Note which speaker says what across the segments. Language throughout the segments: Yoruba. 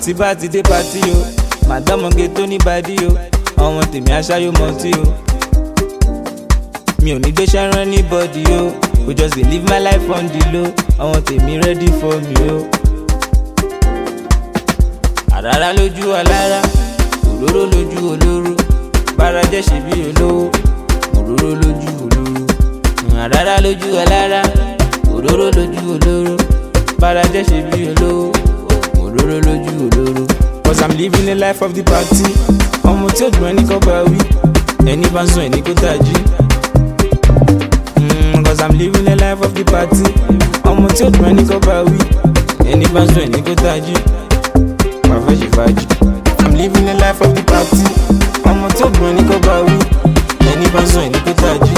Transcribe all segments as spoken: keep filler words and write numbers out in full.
Speaker 1: tí bá ti dé pàtí o màdámọ̀gé tó ní bàdí o ọmọ tèmi aṣáyó mọtí o mi ò ní gbé ṣẹ́rán anybody o we just dey live my life on the low ọmọ tèmi ready for me o. àràrá lójú alára òróró lójú olóró bára jẹ́ ṣe bí olówó òróró lójú olóró. àràrá lójú alára òróró lójú olóró bára jẹ́ ṣe bí olówó òróró lójú olóró. cause I'm living the life of the party ọmọ tí ó dùn ẹni kọ́ bá wí ẹni bá ń sùn ẹni kó tají. cause I'm living the life of the party ọmọ tí ó dùn ẹni kọ́ bá wí ẹni bá ń sùn ẹni kó tají. máa fẹ́ ṣe fàájì. I'm living the life of the party ọmọ tí ó dùn ẹni kọ́ bá wí ẹni bá ń sùn ẹni kó tají.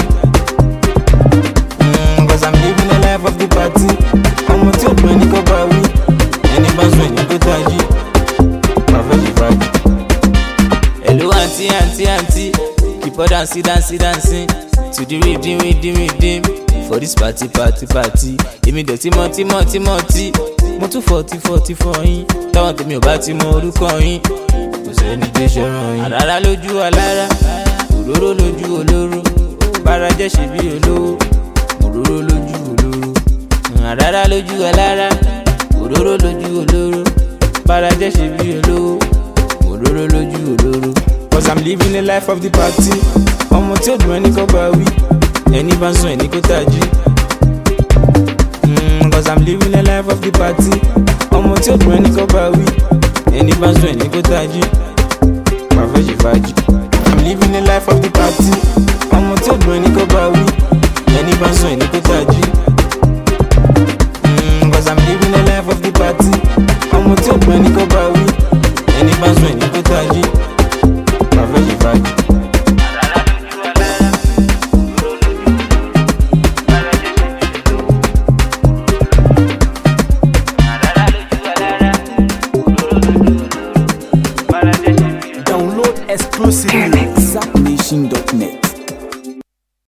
Speaker 1: cause I'm living the life of the party ọmọ tí ó dùn ẹni kọ́ bá wí ẹni bá ń sùn ẹni kó tají. máa fẹ́ ṣe fàájì. hello aunty aunty aunty keep on dancing dancing dancing to the rhythm rhythm rhythm for this party party party. èmi dẹ̀ tí mọ́ tí mọ́ tí mọ́ tí mo tún fọ́tí fọ́tí fọ́ yín táwọn tèmi ò bá ti mọ orúkọ yín kò sẹ́ni tó ṣẹ̀ràn yín. àràrá lójú alára òróró lójú olóró bára jẹ́ ṣe bí olówó òróró lójú olóró. àràrá lójú alára òróró lójú olóró bára jẹ́ ṣe bí olówó òróró lójú olóró. cause I'm living the life of the party ọmọ tí ó dùn ẹni kọ́ bá wí ẹni bá ń sùn ẹni kó tají. cause I'm living the life of the party ọmọ tí ó dùn ẹni kọ́ bá wí ẹni bá ń sùn ẹni kó tají. máa fẹ́ ṣe fàájì. I'm living the life of the party ọmọ tí ó dùn ẹni kọ́ bá wí ẹni bá ń sùn ẹni kó tají. cause I'm living the life of the party ọmọ tí ó dùn ẹni kọ́ bá wí.